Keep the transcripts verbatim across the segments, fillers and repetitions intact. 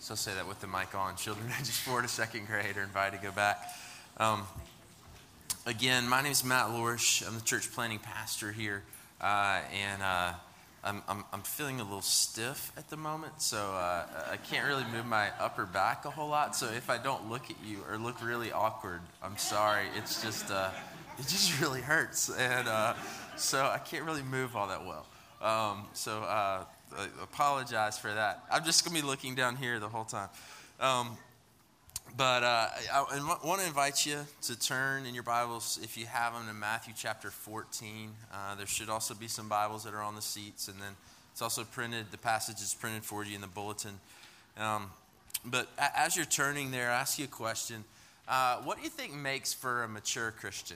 So I'll say that with the mic on. Children ages four to second grade are invited to go back. Um, again, my name is Matt Lorish. I'm the church planning pastor here. Uh, and uh, I'm, I'm, I'm feeling a little stiff at the moment. So uh, I can't really move my upper back a whole lot. So if I don't look at you or look really awkward, I'm sorry. It's just, uh, it just really hurts. And uh, so I can't really move all that well. Um, so uh, I apologize for that. I'm just going to be looking down here the whole time. Um, but uh, I, I want to invite you to turn in your Bibles, if you have them, to Matthew chapter fourteen. Uh, there should also be some Bibles that are on the seats. And then it's also printed, the passage is printed for you in the bulletin. Um, but as you're turning there, I ask you a question. Uh, what do you think makes for a mature Christian?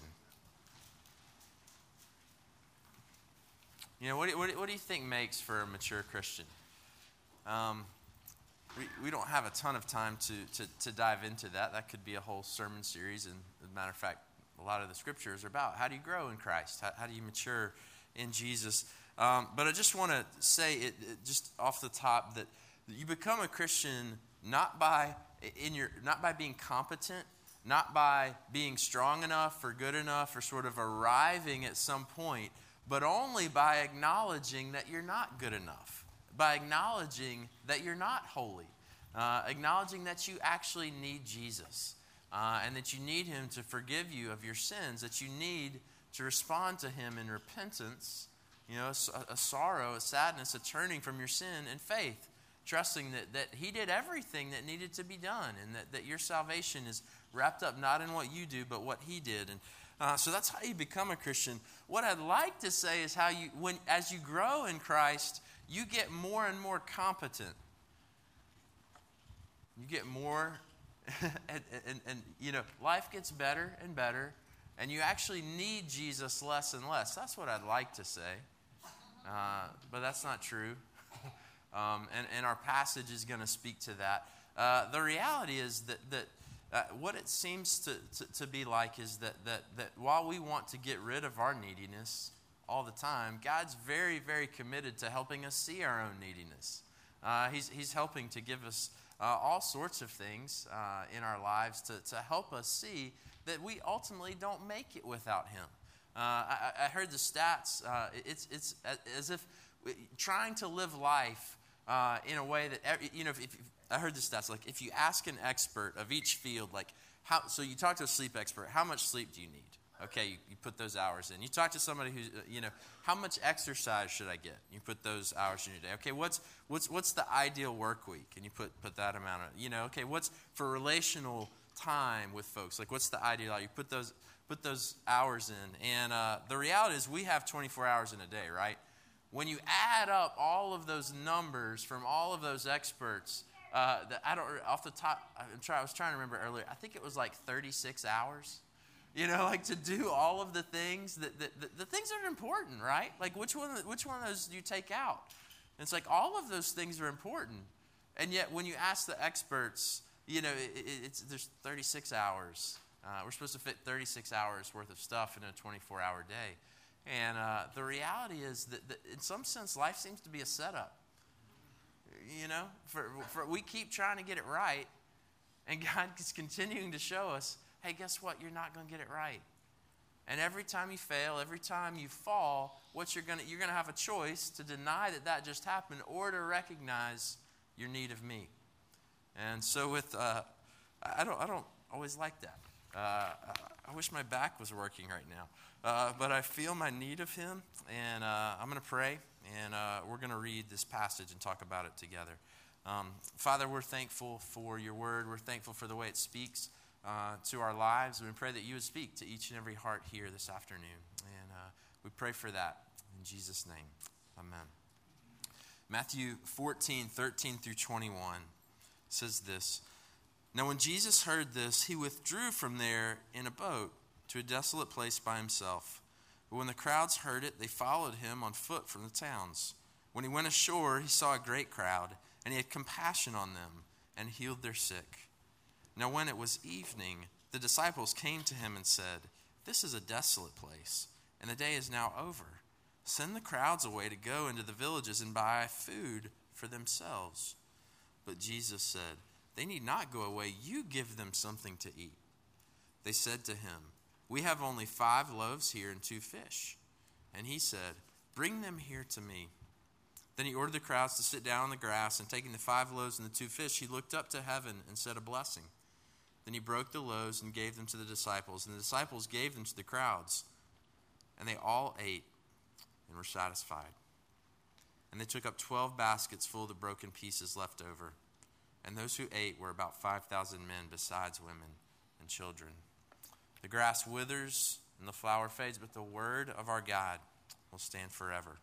You know, what do, what, do, what do you think makes for a mature Christian? Um, we, we don't have a ton of time to, to, to dive into that. That could be a whole sermon series. And as a matter of fact, a lot of the scriptures are about how do you grow in Christ? How, how do you mature in Jesus? Um, but I just want to say, it, it just off the top, that you become a Christian not by in your not by being competent, not by being strong enough or good enough or sort of arriving at some point, but only by acknowledging that you're not good enough, by acknowledging that you're not holy, uh, acknowledging that you actually need Jesus, uh, and that you need him to forgive you of your sins, that you need to respond to him in repentance, you know, a, a sorrow, a sadness, a turning from your sin and faith, trusting that, that he did everything that needed to be done, and that, that your salvation is wrapped up not in what you do, but what he did. And Uh, so that's how you become a Christian. What I'd like to say is how you, when as you grow in Christ, you get more and more competent. You get more, and, and, and you know, life gets better and better, and you actually need Jesus less and less. That's what I'd like to say, uh, but that's not true. um, and, and our passage is going to speak to that. Uh, the reality is that that. Uh, what it seems to, to, to be like is that, that, that while we want to get rid of our neediness all the time, God's very, very committed to helping us see our own neediness. Uh, he's, he's helping to give us uh, all sorts of things uh, in our lives to, to help us see that we ultimately don't make it without him. Uh, I, I heard the stats. Uh, it's, it's as if trying to live life uh, in a way that, every, you know, if, if I heard the stats, like if you ask an expert of each field, like how, so you talk to a sleep expert, how much sleep do you need? Okay, you, you put those hours in. You talk to somebody who's, you know, how much exercise should I get? You put those hours in your day. Okay, what's what's what's the ideal work week? And you put put that amount of, you know, okay, what's for relational time with folks? Like what's the ideal? You put those put those hours in. And uh, the reality is we have twenty-four hours in a day, right? When you add up all of those numbers from all of those experts, Uh, the, I don't off the top. I'm try, I was trying to remember earlier. I think it was like thirty-six hours. You know, like to do all of the things that, that, that the things that are important, right? Like which one? Which one of those do you take out? And it's like all of those things are important, and yet when you ask the experts, you know, it, it, it's there's thirty-six hours. Uh, we're supposed to fit thirty-six hours worth of stuff in a twenty-four hour day, and uh, the reality is that, that in some sense, life seems to be a setup. You know, for, for we keep trying to get it right, and God is continuing to show us, hey, guess what? You're not going to get it right. And every time you fail, every time you fall, what you're going to you're going to have a choice to deny that that just happened, or to recognize your need of me. And so, with uh, I don't I don't always like that. Uh, I wish my back was working right now, uh, but I feel my need of Him, and uh, I'm going to pray. And uh, we're going to read this passage and talk about it together. Um, Father, we're thankful for your word. We're thankful for the way it speaks uh, to our lives. And we pray that you would speak to each and every heart here this afternoon. And uh, we pray for that in Jesus' name. Amen. Matthew fourteen, thirteen through twenty-one says this. Now when Jesus heard this, he withdrew from there in a boat to a desolate place by himself. But when the crowds heard it, they followed him on foot from the towns. When he went ashore, he saw a great crowd, and he had compassion on them and healed their sick. Now when it was evening, the disciples came to him and said, "This is a desolate place, and the day is now over. Send the crowds away to go into the villages and buy food for themselves." But Jesus said, "They need not go away. You give them something to eat." They said to him, "We have only five loaves here and two fish." And he said, "Bring them here to me." Then he ordered the crowds to sit down on the grass, and taking the five loaves and the two fish, he looked up to heaven and said a blessing. Then he broke the loaves and gave them to the disciples, and the disciples gave them to the crowds. And they all ate and were satisfied. And they took up twelve baskets full of the broken pieces left over. And those who ate were about five thousand men, besides women and children. The grass withers and the flower fades, but the word of our God will stand forever.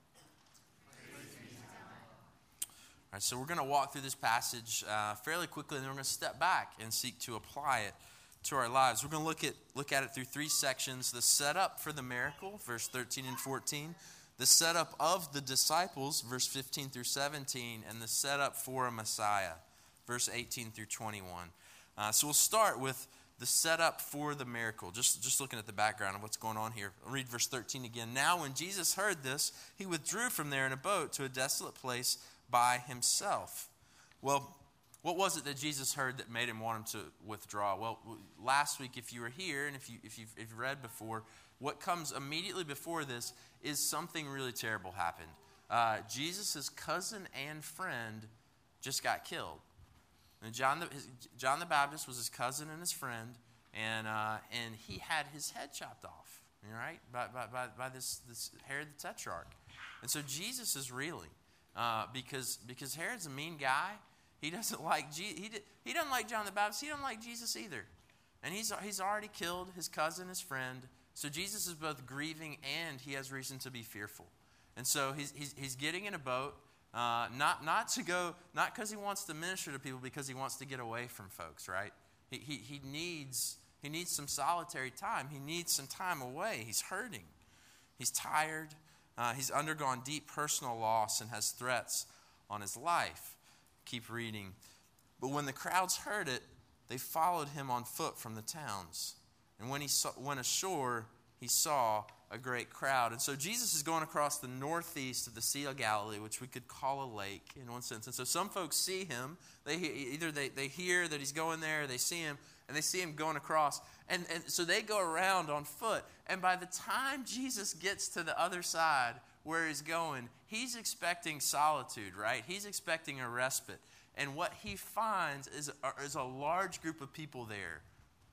All right, so we're going to walk through this passage uh, fairly quickly, and then we're going to step back and seek to apply it to our lives. We're going to look at look at it through three sections: the setup for the miracle, verse thirteen and fourteen; the setup of the disciples, verse fifteen through seventeen; and the setup for a Messiah, verse eighteen through twenty-one. Uh, so we'll start with the setup for the miracle, just, just looking at the background of what's going on here. I'll read verse thirteen again. Now when Jesus heard this, he withdrew from there in a boat to a desolate place by himself. Well, what was it that Jesus heard that made him want him to withdraw? Well, last week, if you were here and if, you, if, you've, if you've read before, what comes immediately before this is something really terrible happened. Uh, Jesus' cousin and friend just got killed. And John the, his, John the Baptist was his cousin and his friend, and uh, and he had his head chopped off, right, by by by, by this, this Herod the Tetrarch. And so Jesus is reeling uh, because because Herod's a mean guy. He doesn't like Je- he did, he doesn't like John the Baptist. He doesn't like Jesus either, and he's he's already killed his cousin, his friend. So Jesus is both grieving and he has reason to be fearful. And so he's he's, he's getting in a boat. Uh, not not to go, not because he wants to minister to people, because he wants to get away from folks, right? He, he he needs he needs some solitary time. He needs some time away. He's hurting. He's tired. Uh, he's undergone deep personal loss and has threats on his life. Keep reading. But when the crowds heard it, they followed him on foot from the towns. And when he saw, went ashore, he saw a great crowd. And so Jesus is going across the northeast of the Sea of Galilee, which we could call a lake in one sense. And so some folks see him. They either they, they hear that he's going there, or they see him, and they see him going across. And, and so they go around on foot. And by the time Jesus gets to the other side where he's going, he's expecting solitude, right? He's expecting a respite. And what he finds is, is a large group of people there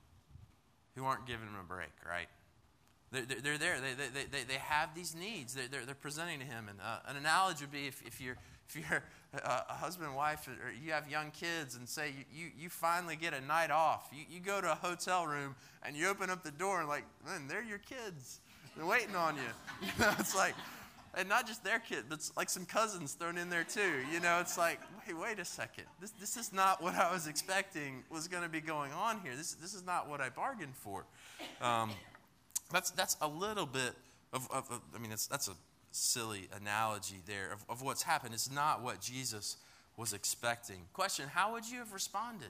who aren't giving him a break, right? They're, they're there. They, they, they, they have these needs. They're, they're, they're presenting to him. And uh, an analogy would be if, if you're if you're a, a husband and wife, or you have young kids, and say you, you, you finally get a night off. You, you go to a hotel room and you open up the door and like, man, they're your kids. They're waiting on you. You know, it's like, and not just their kids, but it's like some cousins thrown in there too. You know, it's like, wait, wait a second. This this is not what I was expecting was going to be going on here. This this is not what I bargained for. Um, That's that's a little bit of, of, of I mean, that's, that's a silly analogy there of, of what's happened. It's not what Jesus was expecting. Question, how would you have responded?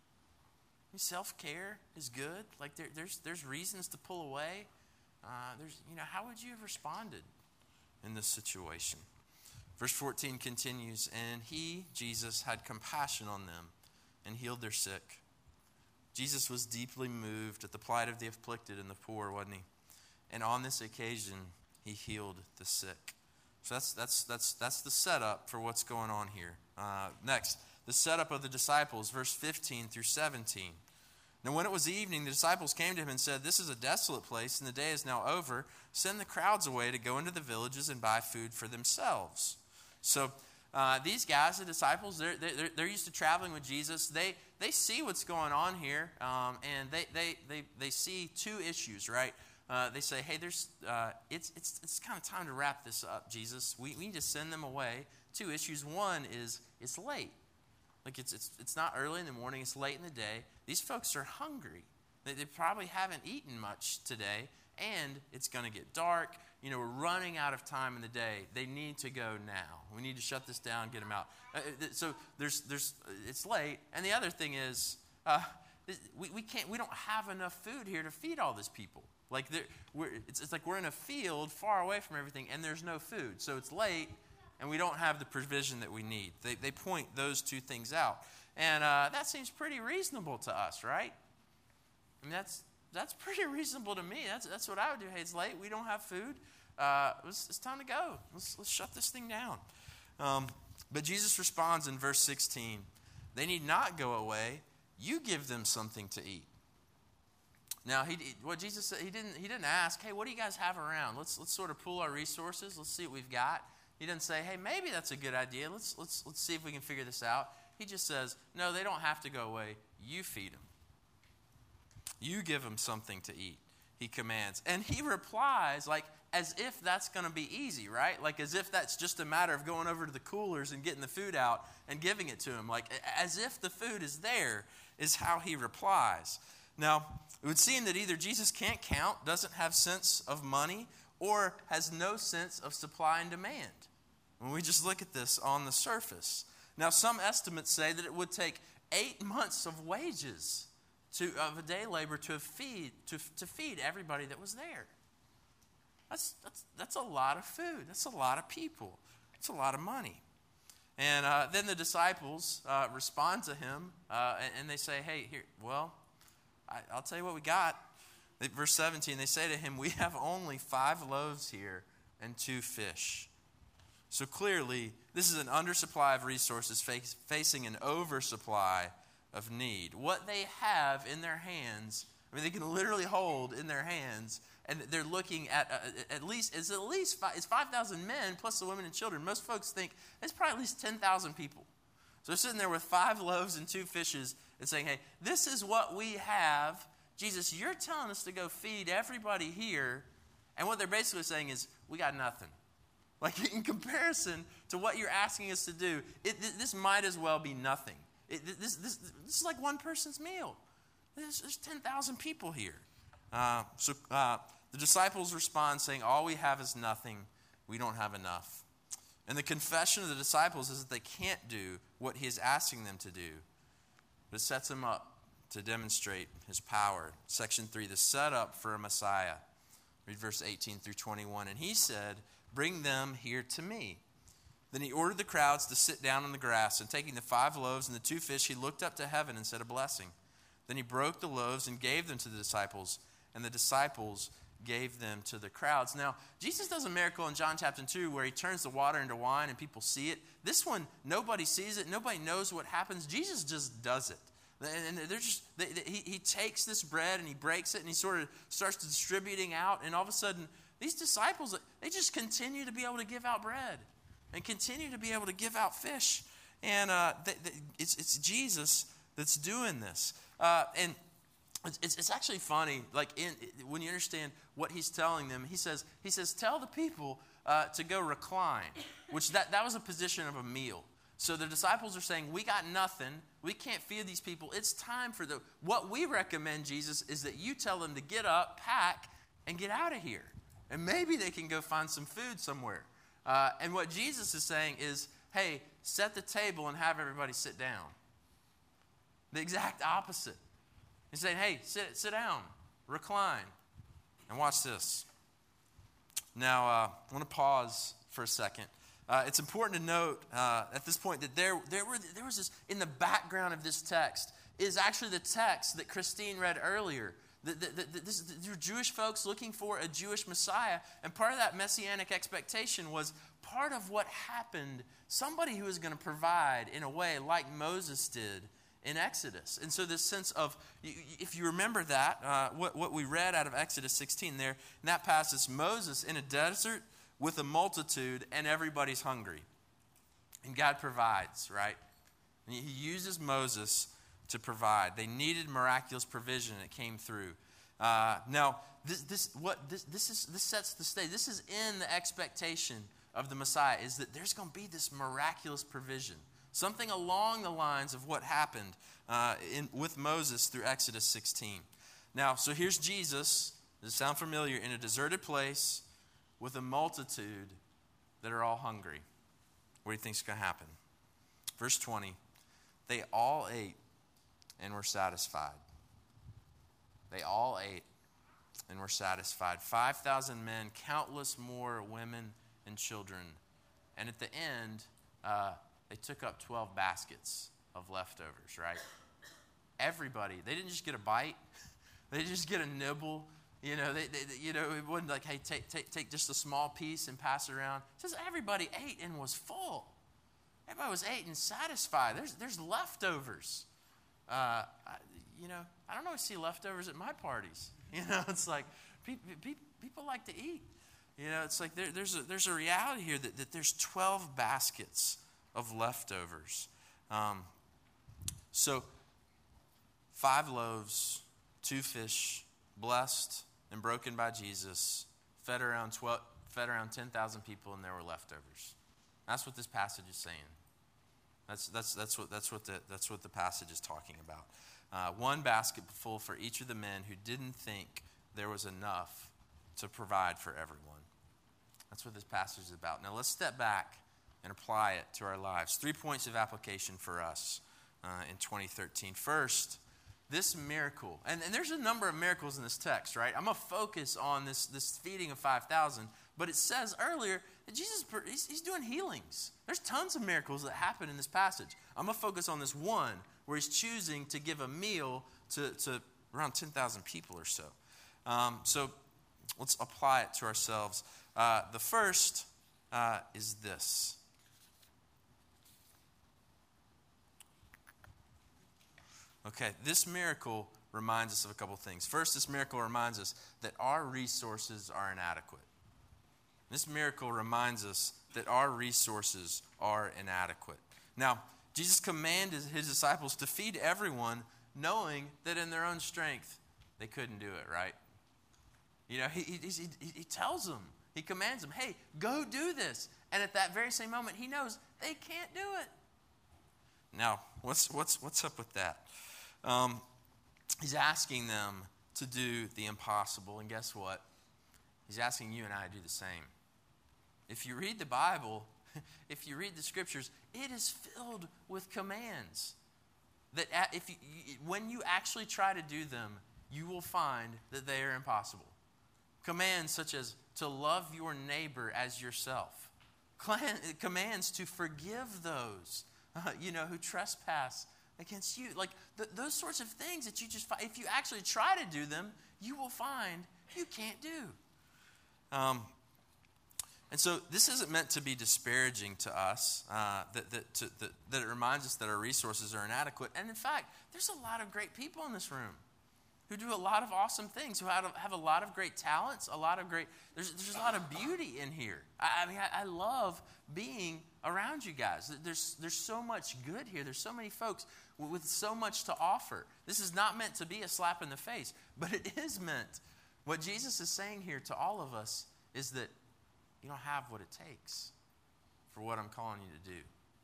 Self-care is good. Like there, there's there's reasons to pull away. Uh, there's you know, how would you have responded in this situation? Verse fourteen continues, and he, Jesus, had compassion on them and healed their sick. Jesus was deeply moved at the plight of the afflicted and the poor, wasn't he? And on this occasion, he healed the sick. So that's that's that's that's the setup for what's going on here. Uh, next, the setup of the disciples, verse fifteen through seventeen. Now when it was evening, the disciples came to him and said, "This is a desolate place, and the day is now over. Send the crowds away to go into the villages and buy food for themselves." So Uh, these guys, the disciples, they're, they're, they're used to traveling with Jesus. They they see what's going on here, um, and they, they, they, they see two issues, right? Uh, they say, hey, there's uh, it's it's it's kind of time to wrap this up, Jesus. We, we need to send them away. Two issues. One is it's late. Like it's it's it's not early in the morning. It's late in the day. These folks are hungry. They, they probably haven't eaten much today, and it's going to get dark. You know, we're running out of time in the day. They need to go now. We need to shut this down, get them out. Uh, so there's, there's, it's late. And the other thing is, uh, we, we can't, we don't have enough food here to feed all these people. Like we're, it's, it's like we're in a field far away from everything, and there's no food. So it's late, and we don't have the provision that we need. They, they point those two things out. And uh, that seems pretty reasonable to us, right? I mean, that's that's pretty reasonable to me. That's that's what I would do. Hey, it's late. We don't have food. Uh, it's, it's time to go. Let's, let's shut this thing down. Um, but Jesus responds in verse sixteen. They need not go away. You give them something to eat. Now, he, what Jesus said, he didn't, he didn't ask, hey, what do you guys have around? Let's, let's sort of pool our resources. Let's see what we've got. He didn't say, hey, maybe that's a good idea. Let's, let's, let's see if we can figure this out. He just says, no, they don't have to go away. You feed them. You give them something to eat, he commands. And he replies like as if that's going to be easy, right? Like as if that's just a matter of going over to the coolers and getting the food out and giving it to him. Like as if the food is there is how he replies. Now, it would seem that either Jesus can't count, doesn't have sense of money, or has no sense of supply and demand. When we just look at this on the surface. Now, some estimates say that it would take eight months of wages to, of a day labor to feed to, to feed everybody that was there. That's, that's, that's a lot of food. That's a lot of people. It's a lot of money. And uh, then the disciples uh, respond to him, uh, and, and they say, hey, here, well, I, I'll tell you what we got. Verse seventeen, they say to him, we have only five loaves here and two fish. So clearly, this is an undersupply of resources face, facing an oversupply of need. What they have in their hands, I mean, they can literally hold in their hands, and they're looking at uh, at least, it's at least five, it's five thousand men plus the women and children. Most folks think it's probably at least ten thousand people. So they're sitting there with five loaves and two fishes and saying, hey, this is what we have. Jesus, you're telling us to go feed everybody here. And what they're basically saying is, we got nothing. Like in comparison to what you're asking us to do, it, this might as well be nothing. It, this, this, this is like one person's meal. There's, there's ten thousand people here. Uh, so uh, the disciples respond saying, all we have is nothing. We don't have enough. And the confession of the disciples is that they can't do what he is asking them to do. But it sets him up to demonstrate his power. Section three, the setup for a Messiah. Read verse eighteen through twenty-one. And he said, bring them here to me. Then he ordered the crowds to sit down on the grass, and taking the five loaves and the two fish, he looked up to heaven and said a blessing. Then he broke the loaves and gave them to the disciples, and the disciples gave them to the crowds. Now, Jesus does a miracle in John chapter two where he turns the water into wine and people see it. This one, nobody sees it. Nobody knows what happens. Jesus just does it. And they're just, they, they, he, he takes this bread and he breaks it and he sort of starts distributing out. And all of a sudden, these disciples, they just continue to be able to give out bread and continue to be able to give out fish. And uh, they, they, it's, it's Jesus that's doing this. Uh, and it's, it's actually funny, like in, when you understand what he's telling them, he says, he says, tell the people uh, to go recline, which that, that was a position of a meal. So the disciples are saying, we got nothing. We can't feed these people. It's time for the, what we recommend, Jesus, is that you tell them to get up, pack, and get out of here. And maybe they can go find some food somewhere. Uh, and what Jesus is saying is, hey, set the table and have everybody sit down. The exact opposite. He's saying, hey, sit, sit down, recline. And watch this. Now, uh, I want to pause for a second. Uh, it's important to note uh, at this point that there, there, were, there was this, in the background of this text, is actually the text that Christine read earlier. The, the, the, this, the Jewish folks looking for a Jewish Messiah, and part of that messianic expectation was part of what happened, somebody who was going to provide in a way like Moses did in Exodus. And so this sense of, if you remember that, uh, what, what we read out of Exodus sixteen there, in that passage, Moses in a desert with a multitude and everybody's hungry. And God provides, right? And he uses Moses to provide. They needed miraculous provision, and it came through. Uh, now, this, this, what, this, this, is, this sets the stage. This is in the expectation of the Messiah, is that there's going to be this miraculous provision. Something along the lines of what happened uh, in, with Moses through Exodus sixteen. Now, so here's Jesus. Does it sound familiar? In a deserted place with a multitude that are all hungry. What do you think is going to happen? Verse twenty. They all ate and were satisfied. They all ate and were satisfied. five thousand men, countless more women and children. And at the end, uh, they took up twelve baskets of leftovers, right? Everybody, they didn't just get a bite. They didn't just get a nibble. You know, they, they, you know, it wasn't like, hey, take, take, take just a small piece and pass it around. It says everybody ate and was full. Everybody was ate and satisfied. There's, there's leftovers. Uh, I, you know, I don't always see leftovers at my parties. You know, it's like people, people like to eat. You know, it's like there, there's, a, there's a reality here that, that there's twelve baskets of leftovers. Um, so, five loaves, two fish, blessed and broken by Jesus, fed around twelve, fed around ten thousand people, and there were leftovers. That's what this passage is saying. That's that's that's what that's what the that's what the passage is talking about. Uh, one basket full for each of the men who didn't think there was enough to provide for everyone. That's what this passage is about. Now let's step back and apply it to our lives. Three points of application for us uh, in twenty thirteen. First, this miracle, and, and there's a number of miracles in this text, right? I'm going to focus on this, this feeding of five thousand, but it says earlier that Jesus, he's, he's doing healings. There's tons of miracles that happen in this passage. I'm going to focus on this one where he's choosing to give a meal to, to around ten thousand people or so. Um, so let's apply it to ourselves. Uh, the first uh, is this. Okay, this miracle reminds us of a couple things. First, this miracle reminds us that our resources are inadequate. This miracle reminds us that our resources are inadequate. Now, Jesus commanded his disciples to feed everyone, knowing that in their own strength, they couldn't do it, right? You know, he, he, he, he tells them, he commands them, hey, go do this. And at that very same moment, he knows they can't do it. Now, what's what's what's up with that? Um, he's asking them to do the impossible, and guess what? He's asking you and I to do the same. If you read the Bible, if you read the Scriptures, it is filled with commands that if you, when you actually try to do them, you will find that they are impossible. Commands such as to love your neighbor as yourself. Commands to forgive those uh, you know, who trespass against you. Like th- those sorts of things that you just find, if you actually try to do them, you will find you can't do. Um, and so this isn't meant to be disparaging to us, uh, that, that, to, that, that it reminds us that our resources are inadequate. And in fact, there's a lot of great people in this room who do a lot of awesome things, who have, have a lot of great talents, a lot of great, there's, there's a lot of beauty in here. I, I mean, I, I love being around you guys. There's, there's so much good here. There's so many folks with, with so much to offer. This is not meant to be a slap in the face, but it is meant. What Jesus is saying here to all of us is that you don't have what it takes for what I'm calling you to do.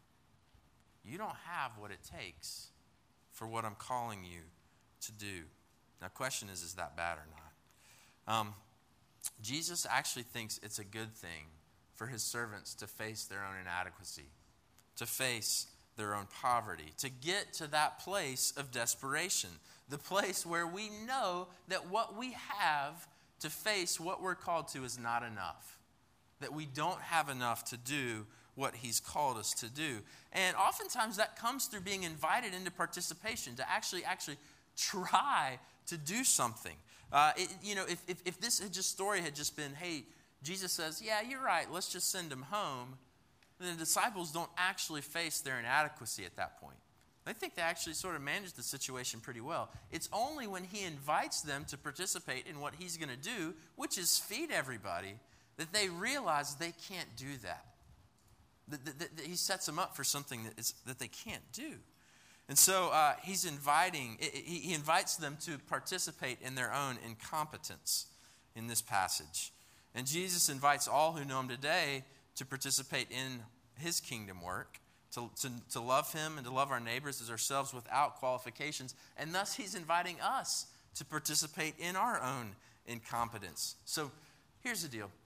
You don't have what it takes for what I'm calling you to do. Now, question is, is that bad or not? Um, Jesus actually thinks it's a good thing for his servants to face their own inadequacy, to face their own poverty, to get to that place of desperation, the place where we know that what we have to face what we're called to is not enough, that we don't have enough to do what he's called us to do. And oftentimes that comes through being invited into participation, to actually, actually try to do something. Uh, it, you know, if, if, if this had just story had just been, hey, Jesus says, yeah, you're right, let's just send him home, then the disciples don't actually face their inadequacy at that point. They think they actually sort of managed the situation pretty well. It's only when he invites them to participate in what he's going to do, which is feed everybody, that they realize they can't do that. That, that, that he sets them up for something that, is, that they can't do. And so uh, he's inviting, he, he invites them to participate in their own incompetence in this passage. And Jesus invites all who know him today to participate in his kingdom work, to, to, to love him and to love our neighbors as ourselves without qualifications. And thus he's inviting us to participate in our own incompetence. So here's the deal.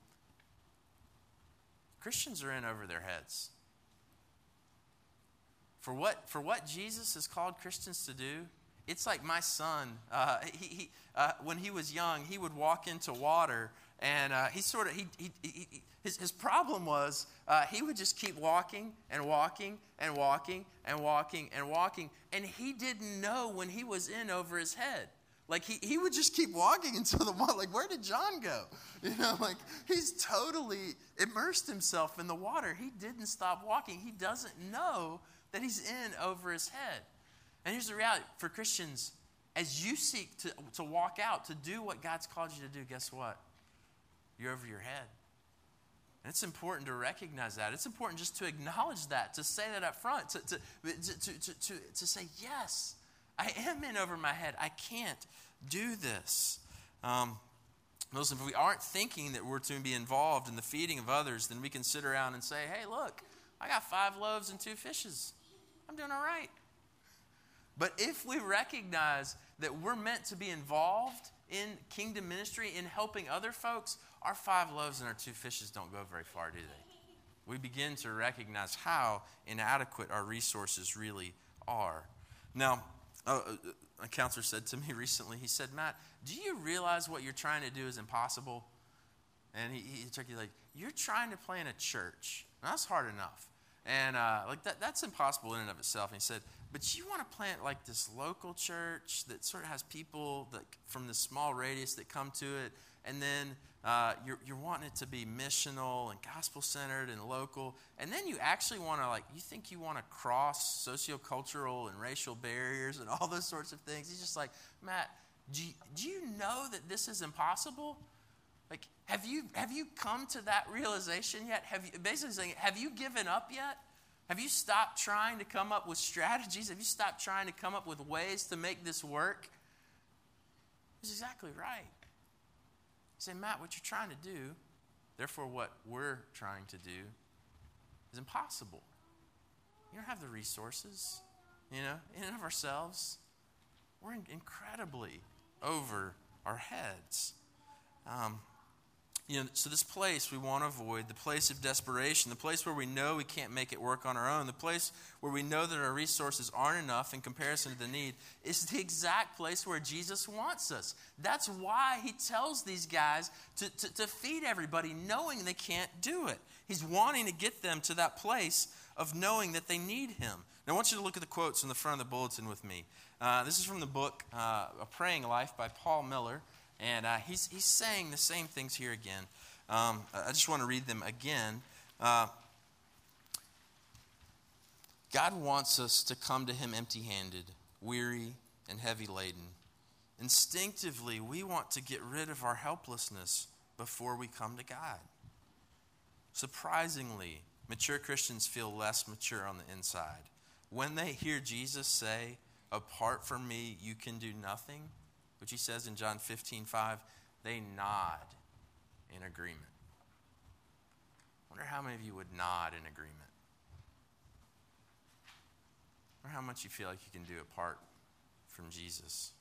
Christians are in over their heads. For what, for what Jesus has called Christians to do, it's like my son, uh, he, he, uh, when he was young, he would walk into water And uh, he sort of, he, he, he, his, his problem was uh, he would just keep walking and walking and walking and walking and walking. And he didn't know when he was in over his head. Like, he, he would just keep walking until the water, like, where did John go? You know, like, he's totally immersed himself in the water. He didn't stop walking. He doesn't know that he's in over his head. And here's the reality. For Christians, as you seek to, to walk out, to do what God's called you to do, guess what? You're over your head. And it's important to recognize that. It's important just to acknowledge that, to say that up front, to, to, to, to, to, to say, yes, I am in over my head. I can't do this. Um, listen, if we aren't thinking that we're to be involved in the feeding of others, then we can sit around and say, hey, look, I got five loaves and two fishes. I'm doing all right. But if we recognize that we're meant to be involved in kingdom ministry, in helping other folks, our five loaves and our two fishes don't go very far, do they? We begin to recognize how inadequate our resources really are. Now, a, a counselor said to me recently, he said, Matt, do you realize what you're trying to do is impossible? And he, he took you like, you're trying to plant a church. Now, that's hard enough. And uh, like that, that's impossible in and of itself. And he said, but you want to plant like this local church that sort of has people that from this small radius that come to it, and then uh, you're, you're wanting it to be missional and gospel-centered and local, and then you actually want to like, you think you want to cross sociocultural and racial barriers and all those sorts of things. He's just like, Matt, do you, do you know that this is impossible? Like, have you have you come to that realization yet? Have you basically saying, have you given up yet? Have you stopped trying to come up with strategies? Have you stopped trying to come up with ways to make this work? He's exactly right. You say, Matt, what you're trying to do, therefore what we're trying to do, is impossible. You don't have the resources, you know, in and of ourselves. We're incredibly over our heads. Um, You know, so this place we want to avoid, the place of desperation, the place where we know we can't make it work on our own, the place where we know that our resources aren't enough in comparison to the need, is the exact place where Jesus wants us. That's why he tells these guys to, to, to feed everybody, knowing they can't do it. He's wanting to get them to that place of knowing that they need him. Now, I want you to look at the quotes in the front of the bulletin with me. Uh, this is from the book, uh, A Praying Life by Paul Miller. And uh, he's he's saying the same things here again. Um, I just want to read them again. Uh, God wants us to come to him empty-handed, weary, and heavy-laden. Instinctively, we want to get rid of our helplessness before we come to God. Surprisingly, mature Christians feel less mature on the inside. When they hear Jesus say, apart from me, you can do nothing, which he says in John fifteen five, they nod in agreement. I wonder how many of you would nod in agreement. I wonder how much you feel like you can do apart from Jesus.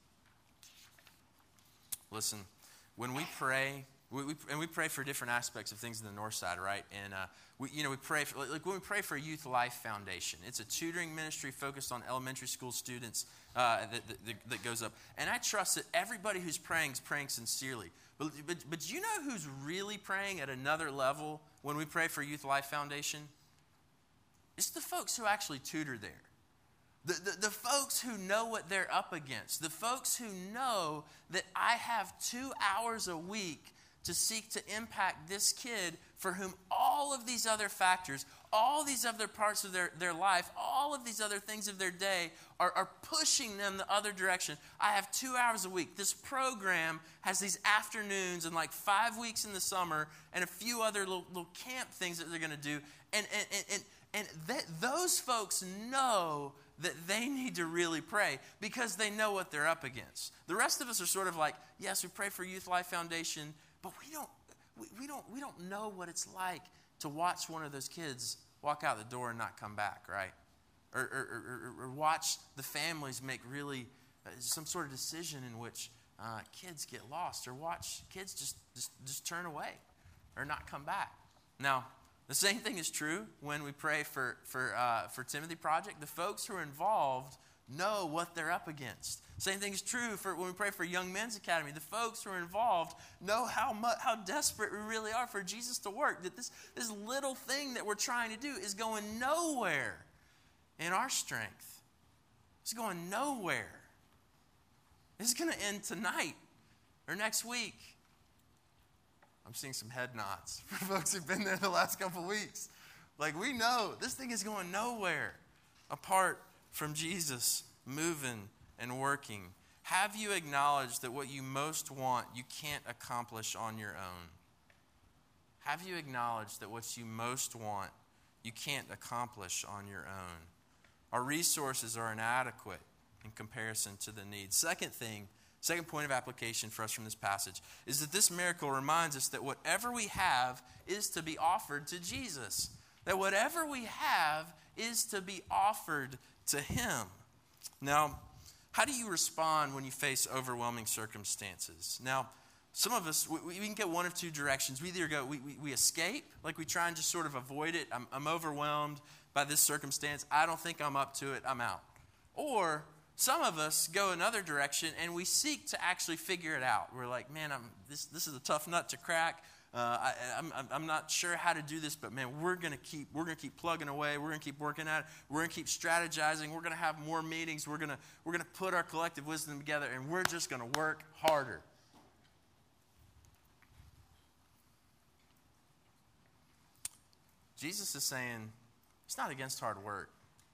Listen, when we pray, we, we, and we pray for different aspects of things in the north side, right? And uh, we, you know, we pray for, like when we pray for Youth Life Foundation. It's a tutoring ministry focused on elementary school students uh, that, that, that goes up. And I trust that everybody who's praying is praying sincerely. But, but, but you know who's really praying at another level when we pray for Youth Life Foundation? It's the folks who actually tutor there. The, the, the folks who know what they're up against. The folks who know that I have two hours a week to seek to impact this kid for whom all of these other factors, all these other parts of their, their life, all of these other things of their day are, are pushing them the other direction. I have two hours a week. This program has these afternoons and like five weeks in the summer and a few other little, little camp things that they're going to do. And, and, and, and, and that, those folks know that they need to really pray because they know what they're up against. The rest of us are sort of like, yes, we pray for Youth Life Foundation, but we don't, we, we don't, we don't know what it's like to watch one of those kids walk out the door and not come back, right? Or, or, or, or watch the families make really uh, some sort of decision in which uh, kids get lost, or watch kids just, just, just turn away or not come back. Now, the same thing is true when we pray for for uh, for Timothy Project. The folks who are involved know what they're up against. Same thing is true for when we pray for Young Men's Academy. The folks who are involved know how much, how desperate we really are for Jesus to work. That this, this little thing that we're trying to do is going nowhere in our strength. It's going nowhere. It's going to end tonight or next week. I'm seeing some head nods for folks who've been there the last couple weeks. Like, we know this thing is going nowhere apart from Jesus moving and working. Have you acknowledged that what you most want you can't accomplish on your own? Have you acknowledged that what you most want you can't accomplish on your own? Our resources are inadequate in comparison to the needs. Second thing, second point of application for us from this passage is that this miracle reminds us that whatever we have is to be offered to Jesus. That whatever we have is to be offered to Him. Now, how do you respond when you face overwhelming circumstances? Now, some of us, we, we can get one of two directions. We either go, we, we, we escape, like we try and just sort of avoid it. I'm, I'm overwhelmed by this circumstance. I don't think I'm up to it. I'm out. Or some of us go another direction and we seek to actually figure it out. We're like, man, I'm, this, this is a tough nut to crack. Uh, I, I'm, I'm not sure how to do this, but man, we're gonna keep we're gonna keep plugging away. We're gonna keep working at it. We're gonna keep strategizing. We're gonna have more meetings. We're gonna we're gonna put our collective wisdom together, and we're just gonna work harder. Jesus is saying He's not against hard work,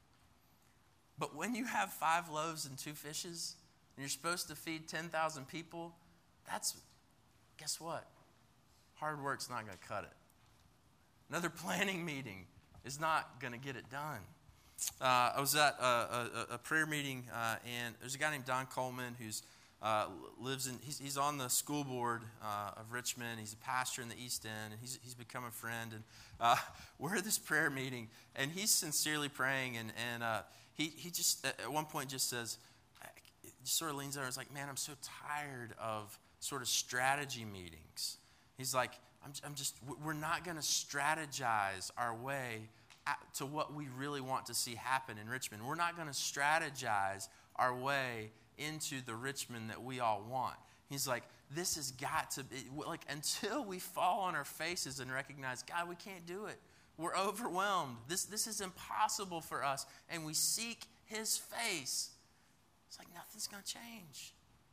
but when you have five loaves and two fishes, and you're supposed to feed ten thousand people, that's guess what? Hard work's not going to cut it. Another planning meeting is not going to get it done. Uh, I was at a, a, a prayer meeting, uh, and there's a guy named Don Coleman who's uh, lives in. He's, he's on the school board uh, of Richmond. He's a pastor in the East End, and he's he's become a friend. And uh, we're at this prayer meeting, and he's sincerely praying, and and uh, he he just at one point just says, just sort of leans over and is like, "Man, I'm so tired of sort of strategy meetings." He's like, I'm, I'm just, we're not going to strategize our way to what we really want to see happen in Richmond. We're not going to strategize our way into the Richmond that we all want. He's like, this has got to be, like, until we fall on our faces and recognize, God, we can't do it. We're overwhelmed. This, this is impossible for us. And we seek His face. It's like, nothing's going to change.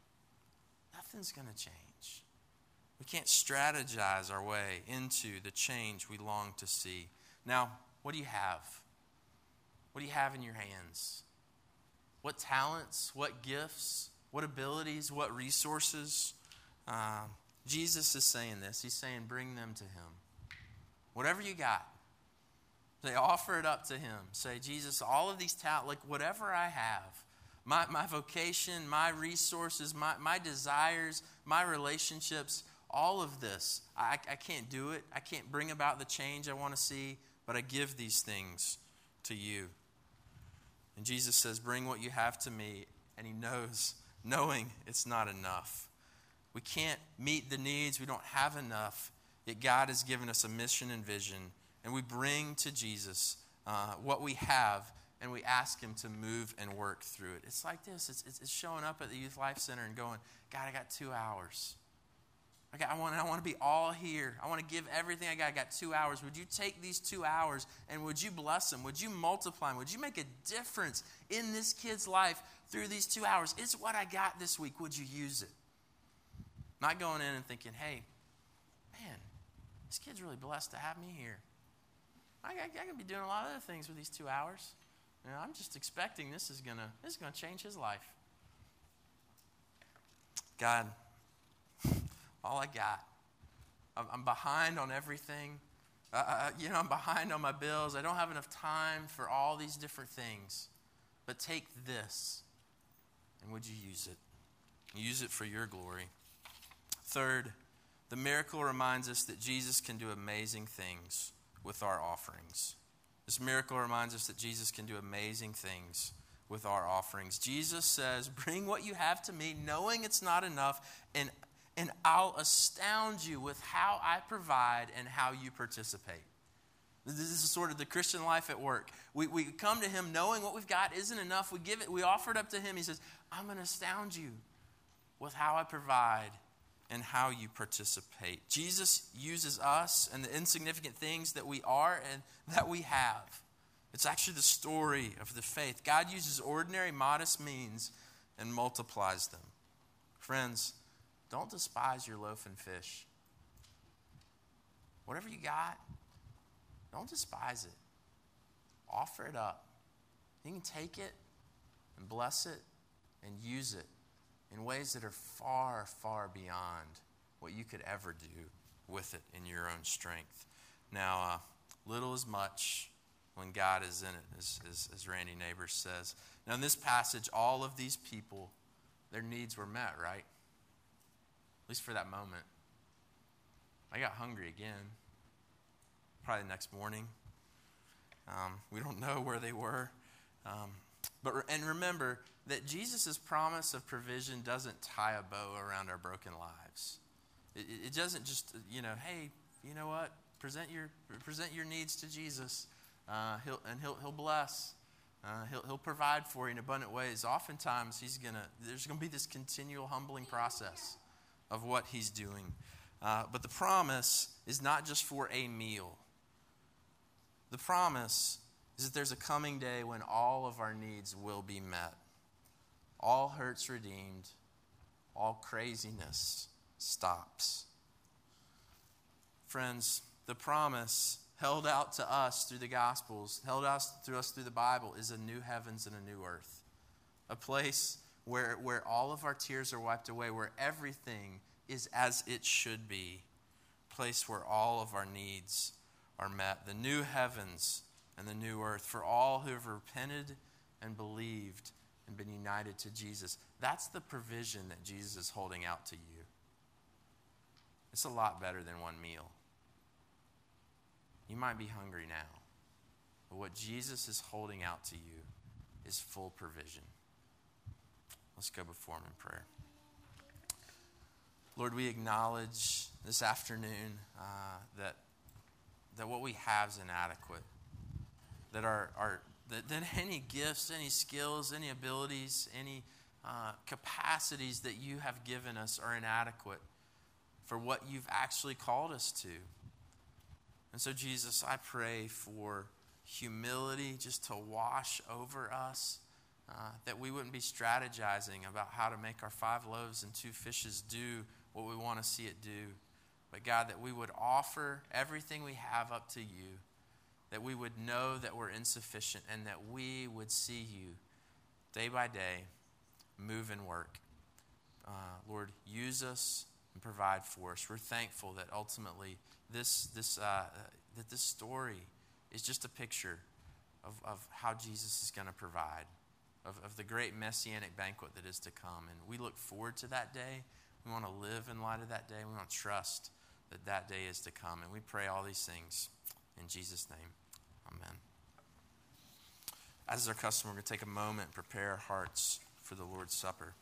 Nothing's going to change. We can't strategize our way into the change we long to see. Now, what do you have? What do you have in your hands? What talents, what gifts, what abilities, what resources? Uh, Jesus is saying this. He's saying, bring them to Him. Whatever you got, they offer it up to Him. Say, Jesus, all of these talents, like whatever I have, my, my vocation, my resources, my, my desires, my relationships, all of this, I, I can't do it. I can't bring about the change I want to see, but I give these things to you. And Jesus says, bring what you have to me. And He knows, knowing it's not enough. We can't meet the needs. We don't have enough. Yet God has given us a mission and vision. And we bring to Jesus uh, what we have, and we ask Him to move and work through it. It's like this. It's, it's showing up at the Youth Life Center and going, God, I got two hours. Okay, I want, I want to be all here. I want to give everything I got. I got two hours. Would you take these two hours and would you bless them? Would you multiply them? Would you make a difference in this kid's life through these two hours? It's what I got this week. Would you use it? Not going in and thinking, hey, man, this kid's really blessed to have me here. I, I, I can be doing a lot of other things with these two hours. You know, I'm just expecting this is gonna this is gonna change his life. God, all I got. I'm behind on everything. Uh, you know, I'm behind on my bills. I don't have enough time for all these different things. But take this, and would you use it? Use it for your glory. Third, the miracle reminds us that Jesus can do amazing things with our offerings. This miracle reminds us that Jesus can do amazing things with our offerings. Jesus says, bring what you have to me, knowing it's not enough, and And I'll astound you with how I provide and how you participate. This is sort of the Christian life at work. We, we come to him knowing what we've got isn't enough. We give it, we offer it up to him. He says, I'm going to astound you with how I provide and how you participate. Jesus uses us and the insignificant things that we are and that we have. It's actually the story of the faith. God uses ordinary, modest means and multiplies them. Friends, don't despise your loaf and fish. Whatever you got, don't despise it. Offer it up. You can take it and bless it and use it in ways that are far, far beyond what you could ever do with it in your own strength. Now, uh, little is much when God is in it, as, as, as Randy Neighbors says. Now, in this passage, all of these people, their needs were met, right? At least for that moment. I got hungry again. Probably the next morning. Um, we don't know where they were. Um, but and remember that Jesus' promise of provision doesn't tie a bow around our broken lives. It, it doesn't just, you know, hey, you know what? Present your present your needs to Jesus, uh, he'll and he'll he'll bless. Uh, he'll he'll provide for you in abundant ways. Oftentimes, he's gonna. There's gonna be this continual humbling process of what he's doing. Uh, but the promise is not just for a meal. The promise is that there's a coming day when all of our needs will be met. All hurts redeemed. All craziness stops. Friends, the promise held out to us through the Gospels, held out to us through the Bible, is a new heavens and a new earth. A place where, where all of our tears are wiped away, where everything is as it should be. A place where all of our needs are met. The new heavens and the new earth for all who have repented and believed and been united to Jesus. That's the provision that Jesus is holding out to you. It's a lot better than one meal. You might be hungry now, but what Jesus is holding out to you is full provision. Let's go before him in prayer. Lord, we acknowledge this afternoon uh, that that what we have is inadequate. That our, our that, that any gifts, any skills, any abilities, any uh, capacities that you have given us are inadequate for what you've actually called us to. And so, Jesus, I pray for humility just to wash over us, uh, that we wouldn't be strategizing about how to make our five loaves and two fishes do what we want to see it do. But God, that we would offer everything we have up to you, that we would know that we're insufficient, and that we would see you day by day move and work. Uh, Lord, use us and provide for us. We're thankful that ultimately this this uh, that this story is just a picture of, of how Jesus is going to provide, of, of the great messianic banquet that is to come. And we look forward to that day. We want to live in light of that day. We want to trust that that day is to come. And we pray all these things in Jesus' name. Amen. As is our custom, we're going to take a moment and prepare our hearts for the Lord's Supper.